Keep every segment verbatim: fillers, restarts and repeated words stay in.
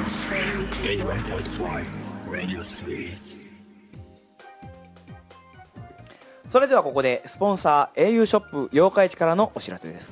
それではここでスポンサー au ショップ八日市からのお知らせです。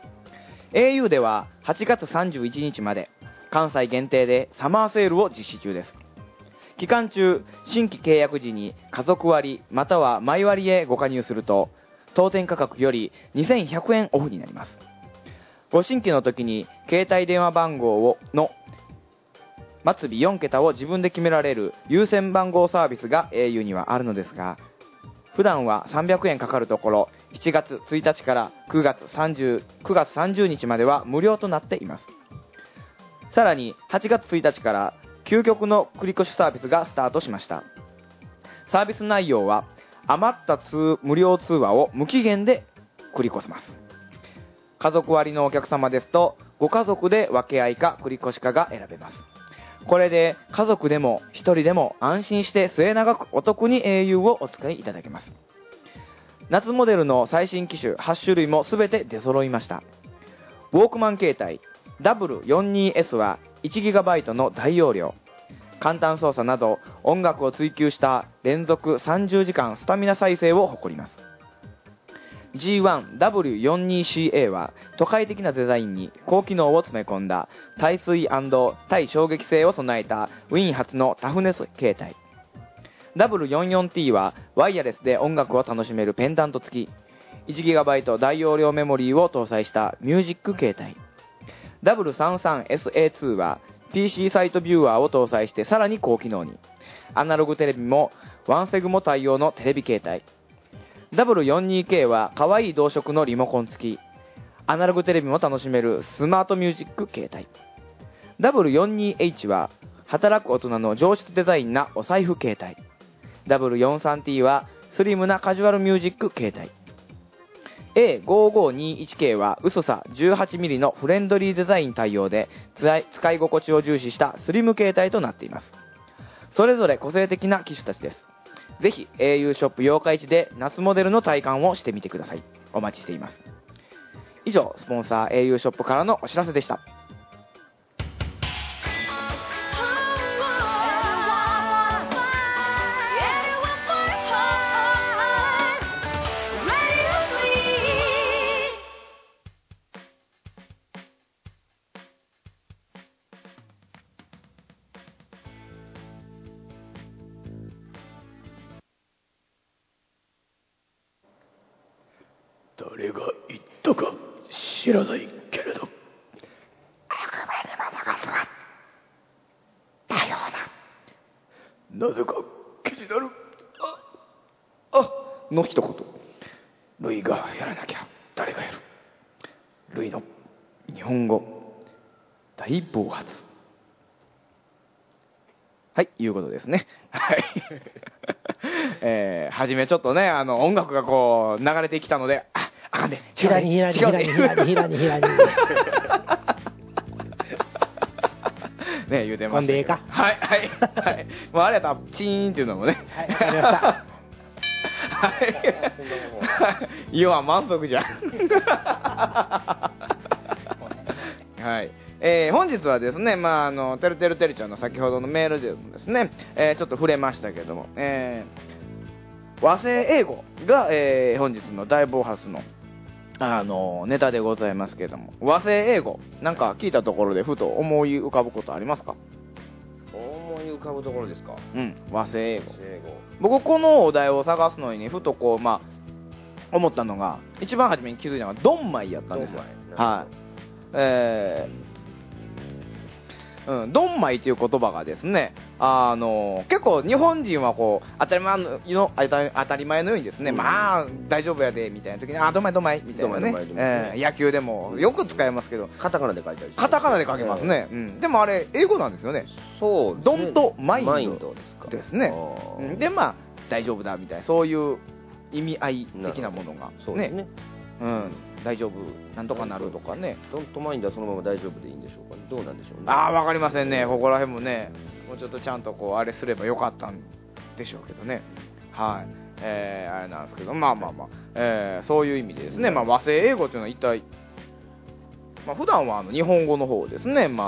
au でははちがつさんじゅういちにちまで関西限定でサマーセールを実施中です。期間中、新規契約時に家族割またはマイ割へご加入すると当店価格よりにせんひゃくえんオフになります。ご新規の時に携帯電話番号をの末尾よんけたを自分で決められる優先番号サービスが au にはあるのですが、普段はさんびゃくえんかかるところしちがつついたちからくがつさんじゅう、くがつさんじゅうにちまでは無料となっています。さらにはちがつついたちから究極の繰越サービスがスタートしました。サービス内容は余った通無料通話を無期限で繰り越せます。家族割のお客様ですとご家族で分け合いか繰越かが選べます。これで家族でも一人でも安心して末永くお得に au をお使いいただけます。夏モデルの最新機種はちしゅるいもすべて出揃いました。ウォークマン携帯 ダブリューよんじゅうにエス は いちギガバイト の大容量、簡単操作など音楽を追求した連続さんじゅうじかんスタミナ再生を誇ります。 ジーワンダブリューよんじゅうにシーエー は都会的なデザインに高機能を詰め込んだ耐水&耐衝撃性を備えたウィーン初のタフネス携帯。 ダブリューよんじゅうよんティー はワイヤレスで音楽を楽しめるペンダント付き、 いちギガバイト 大容量メモリーを搭載したミュージック携帯。 ダブリューさんじゅうさんエスエーツー は ピーシー サイトビューアーを搭載してさらに高機能に、アナログテレビもワンセグも対応のテレビ携帯。 ダブリューよんじゅうにケー は可愛い同色のリモコン付き、アナログテレビも楽しめるスマートミュージック携帯。 ダブリューよんじゅうにエイチ は働く大人の上質デザインなお財布携帯。 ダブリューよんじゅうさんティー はスリムなカジュアルミュージック携帯。 エーごーごーにじゅういちケー は薄さ じゅうはちミリ のフレンドリーデザイン対応で使い心地を重視したスリム携帯となっています。それぞれ個性的な機種たちです。ぜひ au ショップ八日市で夏モデルの体感をしてみてください。お待ちしています。以上、スポンサー au ショップからのお知らせでした。 誰が言ったか知らないけれど、あくまでも流すわだような、なぜか気になるああの一言。 ルイがやらなきゃ誰がやる。ルイの日本語大暴発。はい、いうことですね。はい。えー、はじめちょっとね、あの、音楽がこう、流れてきたので、あ、あかんで、 ひらにひらにひらにひらにひらにひらに。 ね、言うてましたけど。 こんでええか。 はい、はい、はい。もうあれやったら、チーンっていうのもね。 はい、わかりました。 はい。要は満足じゃん。はい。えー、本日はですね、まあ、あの、てるてるてるちゃんの先ほどのメールでもですね、えー、ちょっと触れましたけども、えー、和製英語が、えー、本日の大暴発の、あの、ネタでございますけども、和製英語、なんか聞いたところでふと思い浮かぶことありますか？ 思い浮かぶところですか？ うん、和製英語。 英語。 僕、このお題を探すのに、ふとこう、まあ、思ったのが、一番初めに気づいたのが、ドンマイやったんですよ。はい。えー、うん、ドンマイという言葉がですね、あの結構日本人はこう当たり前の当たり前のようにですね、うん、まあ大丈夫やでみたいな時にあドンマイドンマイみたいなね、えー、野球でもよく使いますけど、 カタカナで書いたりして、 カタカナで書けますね、うん、でもあれ英語なんですよね。 そう、 ドンとマインド、 マインドですかですね。でまあ大丈夫だみたいな、そういう意味合い的なものがそうですね、 うん、大丈夫なんとかなるとかね。 ドンとマインドはそのまま大丈夫でいいんでしょうかね。どうなんでしょうね。 ああ、わかりませんね。ここら辺もね、もうちょっとちゃんとこうあれすればよかったんでしょうけどね。はい、えー、あれなんですけど、まあまあまあ、えー、そういう意味でですね、まあ、和製英語というのは一体、まあ、普段はあの日本語の方ですね、まあ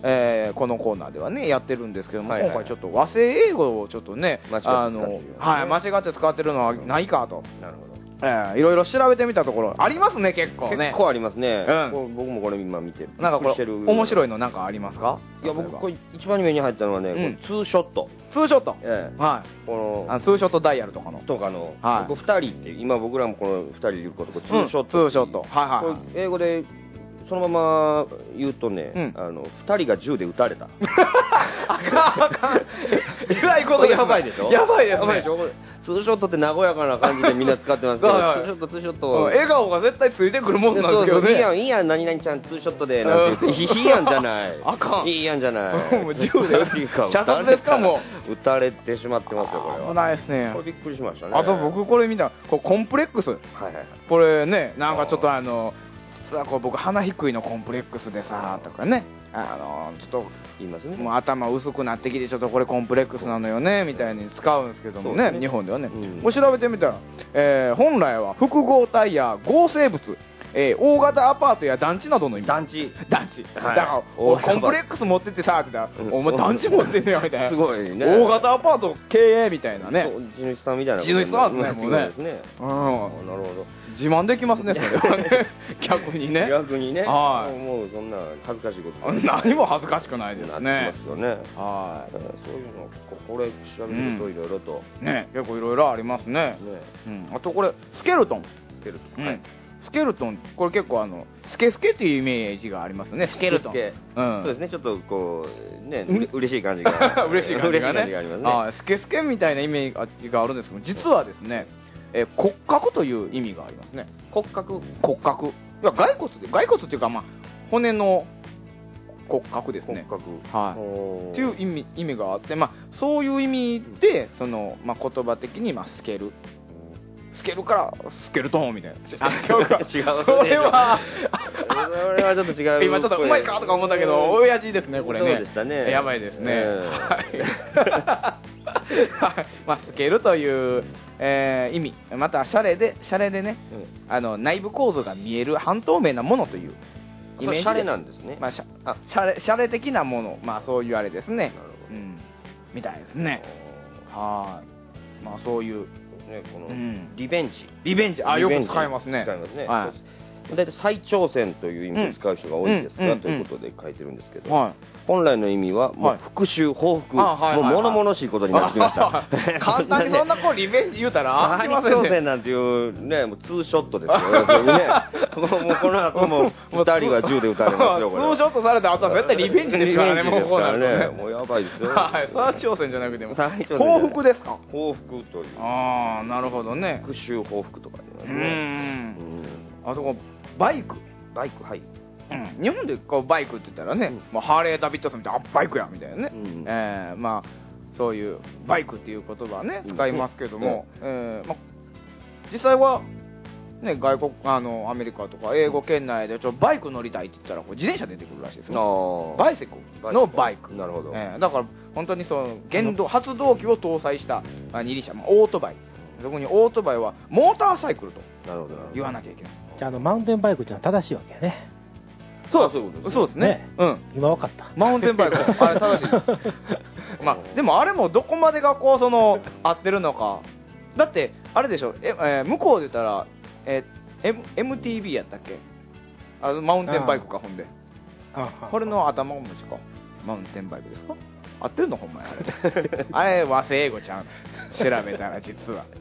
えーこのコーナーではねやってるんですけども、 はいはい今回ちょっと和製英語をちょっとね間違って使ってるよねはい、間違って使ってるのはないかと、 なるほど。 えーいろいろ調べてみたところありますね結構ね。 結構ありますね。 うんこう僕もこれ今見てなんかこれびっくりしてる面白いのなんかありますか？ いや僕これれ一番に目に入ったのはね、 うんこれツーショット。 ツーショット、 ええはいこのあのツーショットダイヤルとかのとかの、 はいここふたりって今僕らもこのふたりで言うことこれツーショット、 うんツーショットはいはいはいこれ英語でそのまま言うとね、 うんあのふたりが銃で撃たれた。 あかんあかんえらいことですねやばいでしょ。 やばいですねやばいでしょ。これツーショットって和やかな感じでみんな使ってますけど、 はいはいツーショットツーショッうんト。 笑顔が絶対ついてくるもんなんですけどね。 そうそういいやんいいやん何々ちゃんツーショットでなんて言っていいやんじゃないあかんいいやんじゃないもう銃で射殺ですかも撃たれてしまってますよこれは。 危ないですねこれびっくりしましたね。 あと僕これ見たこうコンプレックスはいはいはい。 これねなんかちょっとあの実はこう僕鼻低いのコンプレックスでさとかねあのちょっと言いますね。 もう頭薄くなってきてちょっとこれコンプレックスなのよねみたいに使うんですけどもねそうですね日本ではね、 うんこれ調べてみたら、えー本来は複合体や合成物、えー大型アパートや団地などの意味団地団地、 はいだから大型俺コンプレックス持ってってさって言ったら、 うんお前団地持ってんねやみたいなすごいね大型アパート経営みたいなねそう地主さんみたいな。 地主さんですねもうねですね。 うんあなるほど。 自慢できますねそれはね逆にね逆にね。 はいもうそんな恥ずかしいこと何も恥ずかしくないですなってねますよね。 はえーそういうのここれ調べるといろいろといね結構いろいろありますね、 ねうん、あとこれスケルトン、 つけると。 うんはい。 スケルトンこれ結構あのスケスケっていうイメージがありますねスケルトンスケうんそうですね。ちょっとこうねうんうれ嬉しい感じが嬉しい感じがね嬉しい感じがありますね。 あースケスケみたいなイメージがあるんですけど実はですね、えー骨格という意味がありますね骨格骨格いや骸骨で骸骨っていうかまあ骨の骨格ですね骨格はいおーっていう意味意味があってまあそういう意味でそのまあ言葉的にまあスケルスケルからスケルトンみたいなあ違うか違うそれはそれはちょっと違う今ちょっとうまいかとか思ったけど親父ですねこれねそうでしたねやばいですね、 えはいまあスケルという、えー意味またシャレでシャレでねあの内部構造が見える半透明なものというイメージでシャレなんですね。 まあ、シャあシャレシャレ的なものまあそういうあれですねなるほどうん、みたいですねはいまあそういうねこのうんリベンジリベンジあよくリベンジ使いますね使いますね。 は大体再挑戦という意味で使う人が多いんですが、 うんということで書いてるんですけど、 いはい本来の意味はもはいう復讐、報復、 あはいはいはいもう物々しいことになってきました。 簡単にそんなこうリベンジ言うたら再あきませんね挑戦なんていうね、もうツーショットですよ。要するにね、もうもうこの後も二人は銃で撃たれますよ。これツーショットされた後は絶対リベンジですからねリベンジもうこうですからなるとねね、もうやばいですよ。 はい再挑戦じゃなくても再挑戦じゃない報復ですか報復という。 ああなるほどね復讐報復とかう言いますね。 んうんあとこうバイクバイク、はい。 うん日本でこうバイクって言ったらね、 うんもうハーレー・ダビッドソンみたいなあバイクやみたいなね、 うんえーまあそういうバイクっていう言葉はね使いますけども、えーまあ、実際は、ね、外国あのアメリカとか英語圏内でちょバイク乗りたいって言ったらこう自転車出てくるらしいですねあバイセクのバイクなるほど。 えーだから本当にその原動発動機を搭載したまあ二輪車、まあ、オートバイそこにオートバイはモーターサイクルとなるほど。なるほど言わなきゃいけないじゃあ、あの、マウンテンバイクっていうのは正しいわけやね。 そうあそういうことですねそうですねねうん今わかった。 マウンテンバイクあれ正しいまあでもあれもどこまでがこうその合ってるのかだってあれでしょえ、えー向こうで言ったらえー M- エムティービー やったっけあのマウンテンバイクかほんでああこれの頭文字かマウンテンバイクですか合ってるのほんまやあれあれ和製英語ちゃん調べたら実は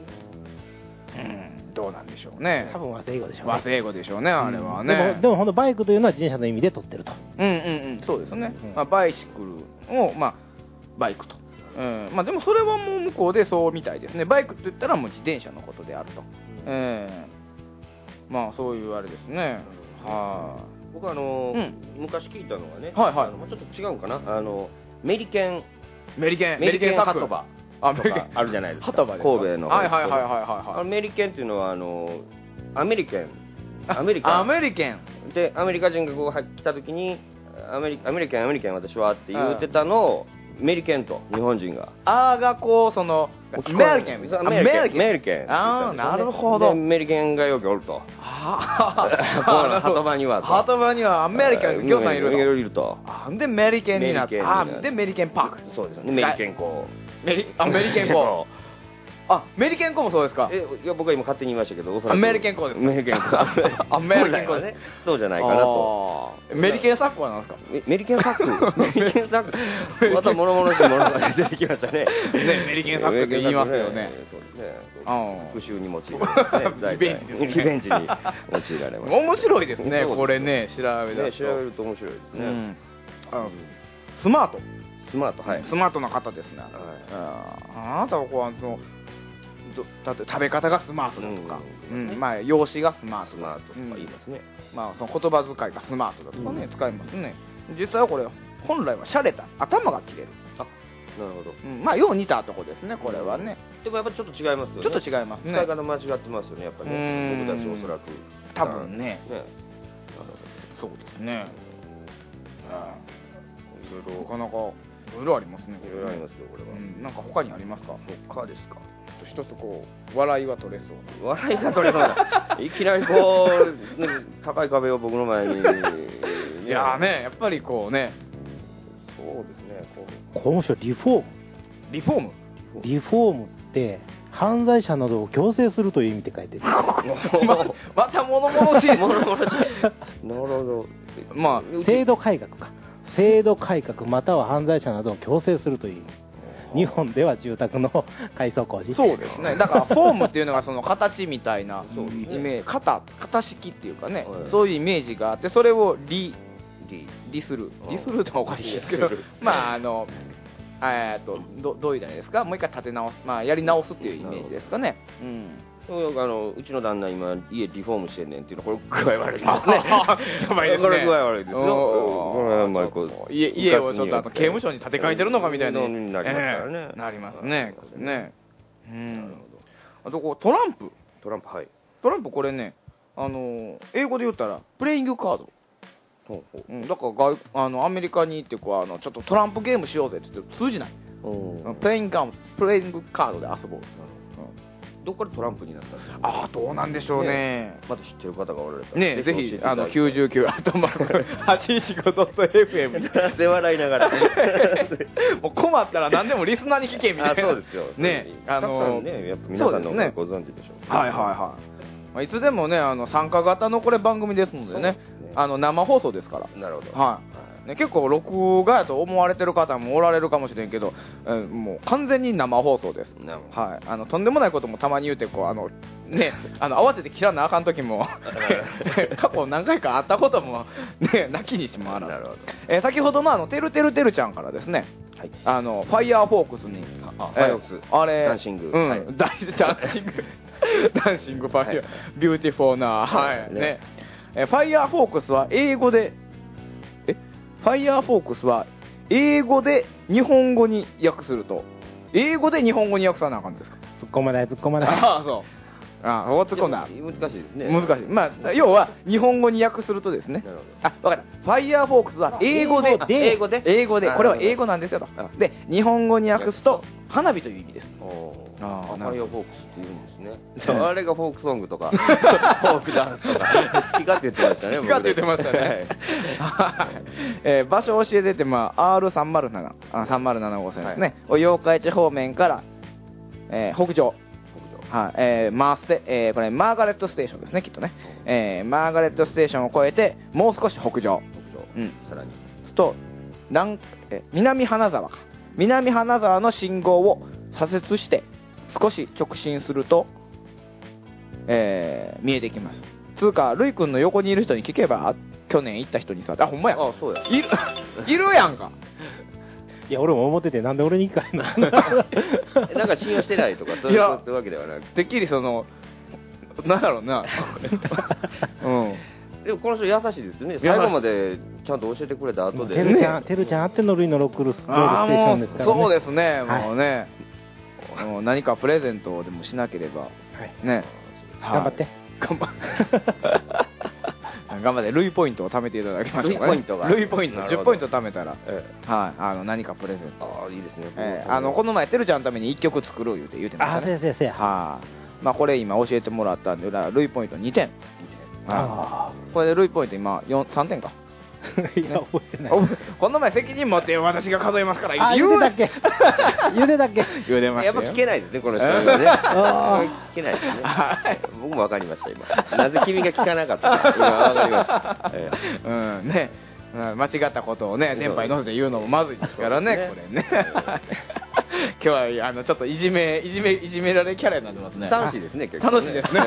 うんどうなんでしょうね多分和製英語でしょうね。 和製英語でしょうねあれはでねも、でも、ほんとバイクというのは自転車の意味で取ってると。 うんうんうんそうですね、 うんまあ、バイシクルを、まあ、バイクと、うんまあ、でもそれはもう向こうでそうみたいですねバイクって言ったらもう自転車のことであると、えーまあそういうあれですねは僕はあのーうん昔聞いたのがね、 はいはいあのちょっと違うんかな、あのメリケンいメリケンメリケンサックハトバあとかあるじゃないですか。 ハトバですか神戸のはいはいはいはいあはいはいのメリケンっていうのはあのアメリケンあアメリカアメリケンでアメリカ人がこう来た時にアメリアメリカンアメリカン私はって言ってたのをメリケンと日本人があーがこうそのアメリケンそうアメリケンメリケンああなるほどでメリケンがよくおるとはこの鳩場にはと鳩場にはアメリケンの行さんいるのいるとあでメリケンになってあでメリケンパークそうですねメリケン校メリあメリケン校あメリケン校もそうですかえいや僕は今勝手に言いましたけどおそらくアメリケン校ですアメリケン校アメリケン校ねそうじゃないかなとメリケンサックはなんですかメリケンサックメリケンサックまた物々しいものが出てきましたねねメリケンサックって言いますよねそうですねあ復讐に用いられますねリベンジですねリベンジに用いられます面白いですねこれね調べね出すと調べると面白いですねうんあスマートスマートはいスマートな方ですねああなたはこうそのどだって食べ方がスマートだとか、 うんうんまあ、容姿がスマートスマートとか言いますねまあ、その言葉遣いがスマートだとかね、 うん使いますね実際はこれ本来は洒落た頭が切れる、 あなるほどうん、まあよう似たとこですねこれはね、 でもやっぱりちょっと違いますよねちょっと違いますね使い方間違ってますよねやっぱりねうん僕たちおそらく多分ねねそうですねいろいろなかなかいろいろありますねいろいろありますよこれはうん、なんか他にありますか他ですか一つこう笑いは取れそう笑いが取れそうないきなりこう、ね、高い壁を僕の前に、ね、 いやーねやっぱりこうねそうですねここれ面白い。リフォームリフォームリフォームって犯罪者などを強制するという意味って書いてる。 ままた物々しい物々しいなるほどまあ制度改革か。制度改革または犯罪者などを強制するという意味。日本では住宅の改装工事。 そうですねだからフォームっていうのがその形みたいなそうですねイメージ型型式っていうかね、 はいそういうイメージがあってそれをリリリするうんリするとはおかしいですけどリするまああのえーっとどどういうじゃないですかもう一回立て直すまあやり直すっていうイメージですかねうんそうあのうちの旦那今家リフォームしてんねんっていうのこれ具合悪いですねやばいですねこれ具合悪いですよこれはまあこう家家をちょっとあの刑務所に建て替えてるのかみたいなになりますからねええなりますねこれねうなるんほどあとこうトランプトランプはいトランプこれねあの英語で言ったらプレイングカードほうほううん、だから外あのアメリカに行ってこうあのちょっとトランプゲームしようぜって言って通じない、 うんプレイングカードプレイングカードで遊ぼう、 どっからトランプになったんですかああどうなんでしょうねまだ知ってる方がおられたらねえぜひあのきゅうじゅゅうきゅうアットマークはちいちごドットエフエムで笑いながらもう困ったら何でもリスナーに聞けみたいなあそうですよねえあたくさのんねやっぱ皆さんのそうですねご存知でしょうはいはいはい、まあ、いつでもねあの参加型のこれ番組ですのでねそうですねあの生放送ですからなるほどはいね、結構録画やと思われてる方もおられるかもしれんけど、えーもう完全に生放送です、 なるほどはい、あのとんでもないこともたまに言うてこうあの、ね、あの慌てて切らなあかん時も過去何回かあったことも、ね、なきにしもあらずなるほどえー先ほどのあのてるてるてるちゃんからですね、 はいあのファイヤーフォークスにあえーファイヤーフォークスあれダンシングうんはいダンダンシングダンシングファイヤー、 はいビューティフォーな、はいねねえーファイヤーフォークスは英語でえファイヤーフォークスは英語で日本語に訳すると英語で日本語に訳さなあかんですか突っ込まない突っ込まない。 ああそうああお突っ込んだ難しいですね難しいまあ要は日本語に訳するとですねなるほあ分かったファイヤーフォークスは英語で英語で英語で英語であこれは英語なんですよとうんで日本語に訳すと花火という意味ですどおーあーあファイヤーフォークスって言うんですねうんあれがフォークソングとかフォークダンスとか好き勝手言ってましたね好き勝手言ってましたねはいえー場所を教えてて、まあ、アールさんまるなな あさんまるなな号線ですね、八日市方面から、えー北上はいえーマーステえーこれマーガレットステーションですねきっとね、えーマーガレットステーションを越えてもう少し北上北上うんさらにと南え南花沢か南花沢の信号を左折して少し直進すると、えー見えてきますつうかルイ君の横にいる人に聞けば去年行った人にさあほんまやあそうやいるいるやんかいや、俺も思ってて、なんで俺に聞かへんのえなんか信用してないとかそういういやそういうわけではなくてっきりそのなんだろうなうんでもこの人優しいですよね優しい最後までちゃんと教えてくれた後でてるちゃん、てるちゃんあってのルイのロックルスロールステあーショあもうンですからね。 そうですね、 はいもうねもう何かプレゼントでもしなければはいね頑張って。 頑張っ頑張ってルイポイントを貯めていただきましょうかね。 ルイポイントがルイポイントなるほどじゅっポイント貯めたら、 えはい、あの何かプレゼント。 ああいいですね。 えーあのこの前てるちゃんのためにいっきょく作ろう言うて言うてまああ、 したね。 そうやそうやそうや。 はい、まあこれ今教えてもらったんでルイポイントにてん。 あこれでルイポイント今よんさんてんか。 あ。いや、覚えてない。 おこの前責任持って私が数えますからあ、 言う言うてたっけ言うてたっけ言うてましたよ。 やっぱ聞けないですね、この人はね。 あ聞けないですねはい。 僕も分かりました、今。なぜ君が聞かなかったか、今分かりました。ええうんね、うん間違ったことをね電波に乗せて言うのもまずいですからね、 そうこれね。今日はあのちょっといじめいじめいじめられキャラになってますね。 楽しいですね、結構ね。 楽しいですね。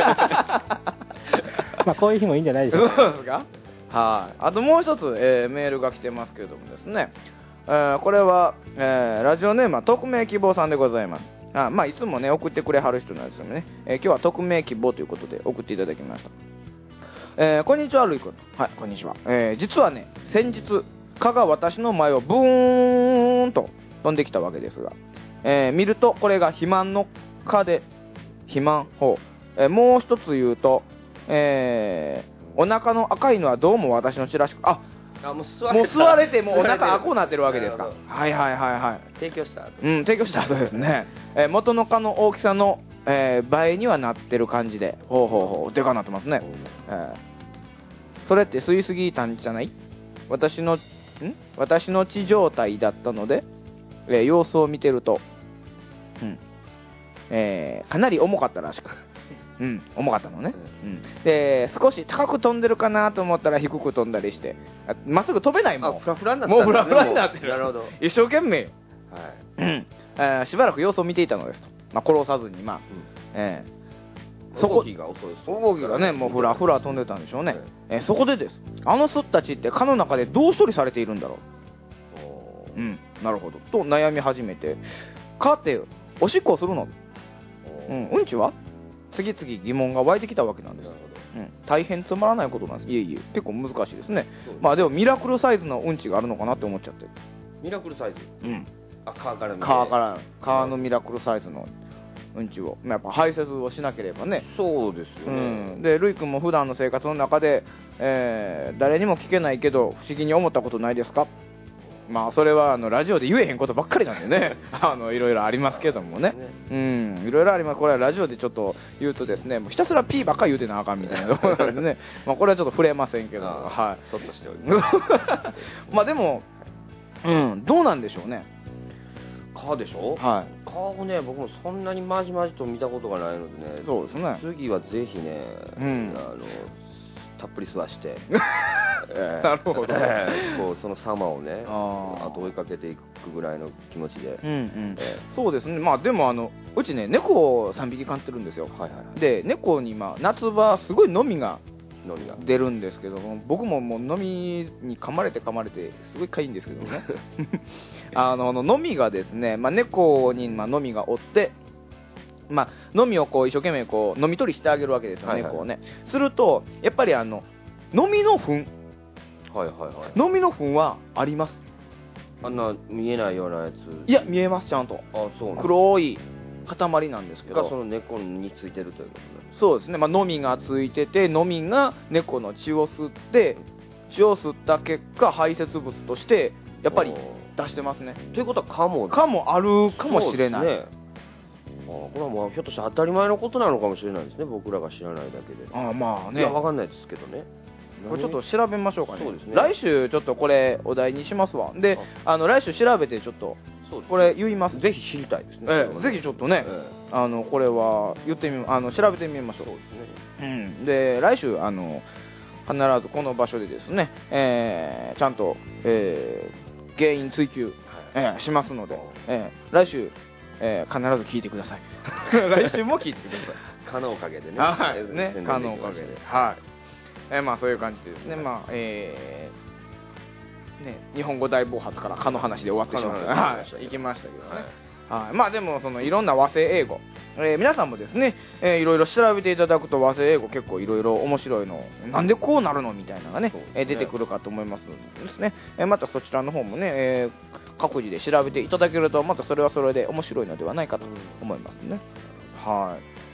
まあ、こういう日もいいんじゃないでしょそううか。 ですか。はい。あともう一つ、えーメールが来てますけれどもですね、えーこれは、えーラジオネームは匿名希望さんでございます。あまあいつもね送ってくれはる人なんですよね、えー今日は匿名希望ということで送っていただきました。えーこんにちはルイ君。はい、こんにちは。えー実はね先日蚊が私の前をブーンと飛んできたわけですが、えー見るとこれが肥満の蚊で肥満法、えーもう一つ言うと、えーお腹の赤いのはどうも私の血らしく、ああもう吸わもうれた吸われてもうお腹赤くなってるわけですか。 なるほどはいはいはいはい。 提供した後うん、提供した後ですね、えー元の蚊の大きさの、えー倍にはなってる感じで、ほうほうほう、でかなってますね。えーそれって吸いすぎたんじゃない？私の、ん私の血状態だったので、えー様子を見てると、うんえーかなり重かったらしく、うん、重かったのね、うん、で少し高く飛んでるかなと思ったら低く飛んだりして、あまっすぐ飛べないもん。 あフラフラになったもうフラフラになってる。 なるほど。 一生懸命、 はい。 うんえーしばらく様子を見ていたのですと、まあ、殺さずに、まあえーそこ動きが遅いです。 動きがねもうフラフラ飛んでたんでしょうね、えーそこでです、あの巣たちって蚊の中でどう処理されているんだろう、うんなるほどと悩み始めて、蚊っておしっこをするの、うん、うんちは次々疑問が湧いてきたわけなんです。うん、大変つまらないことなんです。いえいえ結構難しいですね。まあでもミラクルサイズのうんちがあるのかなって思っちゃって、 ミラクルサイズ。 うん、 あ、川から見て川から川のミラクルサイズのうんちを、まあやっぱ排泄をしなければね。 そうですようね。 ん、でルイ君も普段の生活の中で、えー誰にも聞けないけど不思議に思ったことないですか。まあそれはあのラジオで言えへんことばっかりなんでねあのいろいろありますけどもね、うんいろいろあります。これはラジオでちょっと言うとですねもうひたすら P ばっかり言うてなあかんみたいなところなんでねまあこれはちょっと触れませんけど、 あはいそっとしております。 まあでも、うん、どうなんでしょうね。 川でしょ。 はい川をね、僕もそんなにまじまじと見たことがないのでね。 そうですね。 次はぜひね、 うんあのたっぷり吸わして、 えーなるほどえーこうその様をね、 あーあと追いかけていくぐらいの気持ちで、 うんうんえそうですね。まあでもあのうちね猫をさんびき飼ってるんですよ。 ーはいはいはい、 で猫にまあ夏場すごいのみがのみが出るんですけども、僕ももうのみに噛まれて噛まれてすごいかゆいんですけどねあののみがですね、まあ、猫にまあのみがおって、まあ、のみをこう一生懸命こう飲み取りしてあげるわけですよ、 はいはい猫をね。するとやっぱりあののみの糞はいはいはいのみの糞はあります。 あんな見えないようなやついや見えます、ちゃんとあそうなんだ黒い塊なんですけど、 がその猫についてるということなんですそうですね、まあ、のみがついてて、のみが猫の血を吸って血を吸った結果排泄物としてやっぱり出してますね。 ということは蚊もかもあるかもしれない。 そうですね。あこれはもうひょっとして当たり前のことなのかもしれないですね、僕らが知らないだけで。 ああまあね、 いやわかんないですけどね。 これちょっと調べましょうかね。 そうですね来週ちょっとこれお題にしますわ。で、あの来週調べてちょっとそうですねこれ言います。 ぜひ知りたいですね。 ええぜひちょっとね、 えあのこれは言ってみあの調べてみましょう。 そうですね。 うん、で来週あの必ずこの場所でですね、えーちゃんと、えー原因追求、えーしますので、えー来週、えー必ず聞いてください来週も聞いてください蚊のおかげでね。 はいえーね宣伝蚊のおかげきましではい、えーまあそういう感じでですね、まあえーね、日本語大暴発から蚊の話で終わってしまった蚊の話はい行きましたけどね、 はいはい、まあでもそのいろんな和製英語、えー皆さんもですね、えーいろいろ調べていただくと和製英語結構いろいろ面白いの、なんでこうなるのみたいなのがね、 そうですねえー出てくるかと思いますのでですね、えーまたそちらの方もね、えー各自で調べていただけるとまたそれはそれで面白いのではないかと思いますね。はい。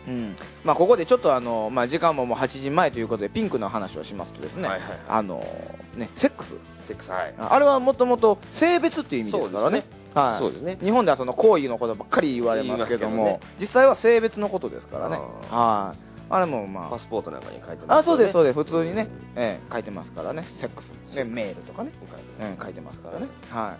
うんまあ、ここでちょっとあの、まあ、時間ももうはちじまえということでピンクの話をしますとですね、 はいはいはい、 あのねセックスセックス、はい、 あれはもともと性別っていう意味ですからね。はい、 そうですね。 日本ではその行為のことばっかり言われますけども、ね、実際は性別のことですからね。はい。あれもまあパスポートなんかに書いてますよね。 あ、そうですそうです。普通にね、えー、書いてますからね。セックス、ね、メールとかね、うん、書いてますからね。はい。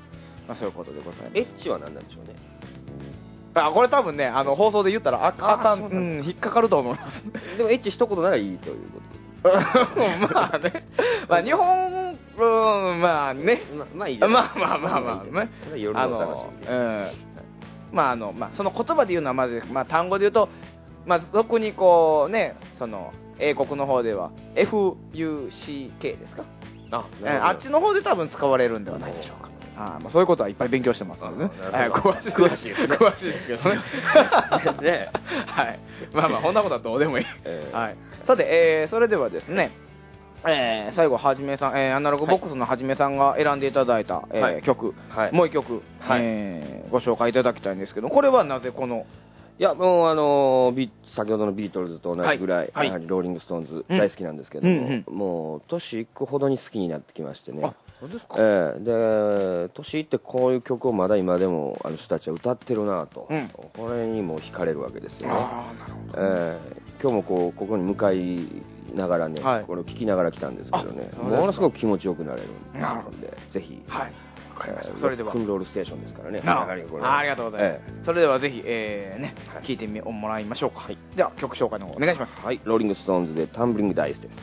まあそういうことでございます。 エッチは何なんでしょうね。 あ、これ多分ね、あの放送で言ったらああかん、うん、引っかかると思います。 でもエッチ一言ならいいということで。 まあね、まあ日本、うん、まあね、 ま, まあいいじゃない。 まあまあまあまあね、 夜の楽しみで。 うん、まああのまあその言葉で言うのはまず、まあ単語で言うと、まあ俗にこうね、その英国の方では エフユーシーケー ですか。あ、あっちの方で多分使われるんではないでしょうか。あまあそういうことはいっぱい勉強してますのでね。詳しい詳しい詳しいですけどね。ね、はい。まあまあこんなことはどうでもいい。えー、はい。さて、えー、それではですね、えー、最後はじめさん、えー、アナログボックスのはじめさんが選んでいただいた、えーはい、曲、はい、もう一曲、はい、えー、ご紹介いただきたいんですけど、これはなぜこのいやもうあのビ先ほどのビートルズと同じぐらい、はい、やはりローリングストーンズ大好きなんですけども、うんうん、もう年いくほどに好きになってきましてね。 あ、そうですか。 えー、で年いってこういう曲をまだ今でもあの人たちは歌ってるなと、うん、これにも惹かれるわけですよね。あ、なるほど、えー、今日もこうここに向かいながらね、はい、これを聴きながら来たんですけどね、ものすごく気持ちよくなれるので、ぜひ。はい、それではクンロールステーションですからね。 あ, ありがとうございます。ええ、それではぜひ、えーね、はい、聞いてみもらいましょうか。はい、では曲紹介の方お願いします。 はい、ローリングストーンズでタンブリングダイスです。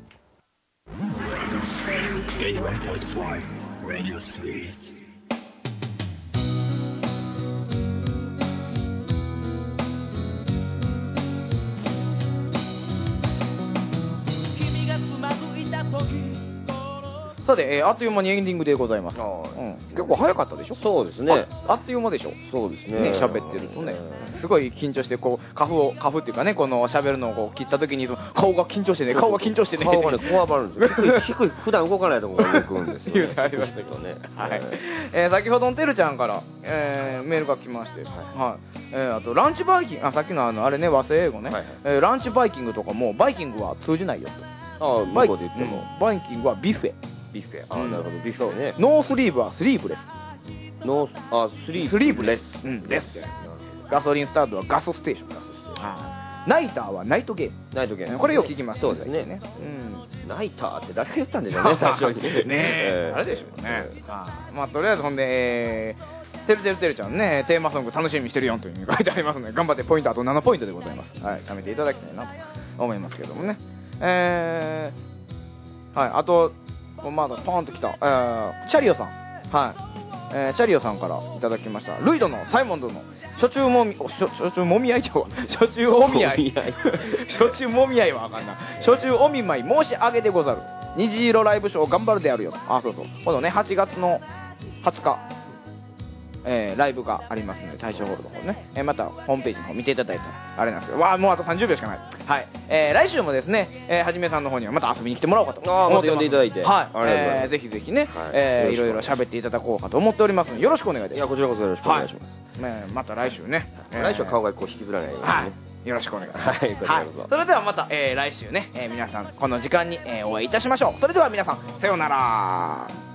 君がつまずいた時さて、えー、あっという間にエンディングでございます。あ、うん、結構早かったでしょ。 そうですね。 あ, あっという間でしょ。 そうですね。 ね、喋ってるとね、すごい緊張して、こう、カフを、カフっていうかね、この喋るのをこう切った時に、顔が緊張してね、顔が緊張してね。 顔がね、こわばるんですよ。低い、普段動かないところが動くんですよ、ね。言うてありましたけどね。 はい。えー、先ほどのてるちゃんから、えー、メールが来まして、はい。はい、えー、あと、ランチバイキング、あ、さっきのあの、あれね、和製英語ね、はいはい、えー、ランチバイキングとかも、バイキングは通じないよと。 ああ、向こうで言っても、 うん。バイキングはビュッフェ。 ビュッフェ。あ、うん、なるほど、ビュッフェね。 ノースリーブはスリーブレス。 ノース、あ、スリーブ。 スリーブレス。うん、レス。ガソリンスタンドはガソステーション。ガソステーション。あ、ナイターはナイトゲーム。 ナイトゲーム。 これよく聞きます。 そうですね。うん。ナイターって誰が言ったんでしょうね、最初に。 ねえ、あれでしょうね。まあ、とりあえずほんで、えー、てるてるてるちゃんね、テーマソング楽しみにしてるよというふうに書いてありますので、頑張ってポイントあとななポイントでございます。はい、貯めていただきたいなと思いますけどもね。えー、はい、あと、まだポーンと来た、えー、チャリオさん、はい、えー、チャリオさんからいただきました。ルイドのサイモンドの初中もみ、初中もみ合いちゃうわ。初中お見合い。初中もみ合いはあかんな。初中お見舞い申し上げでござる。虹色ライブショー頑張るであるよ。あ、そうそう。今度ね、はちがつのはつか、えー、ライブがありますので、大正ホールの方ね、えー、またホームページの方見ていただいたらあれなんですけど、わあ、もうあとさんじゅうびょうしかない。はい、えー、来週もですね、えー、はじめさんの方にはまた遊びに来てもらおうかと思ってます。 あ、また呼んでいただいて、 はい、えー、ぜひぜひね、はい、えー、いろいろ喋っていただこうかと思っておりますので、よろしくお願いいたします。 いや、こちらこそよろしくお願いします。 はい、えー、また来週ね、 えー、来週は顔がこう引きずらないようにね、はい、 よろしくお願いします。 はい、こちらこそ。 はい、それではまた、えー、来週ね、えー、皆さんこの時間に、えー、お会いいたしましょう。それでは皆さん、さようなら。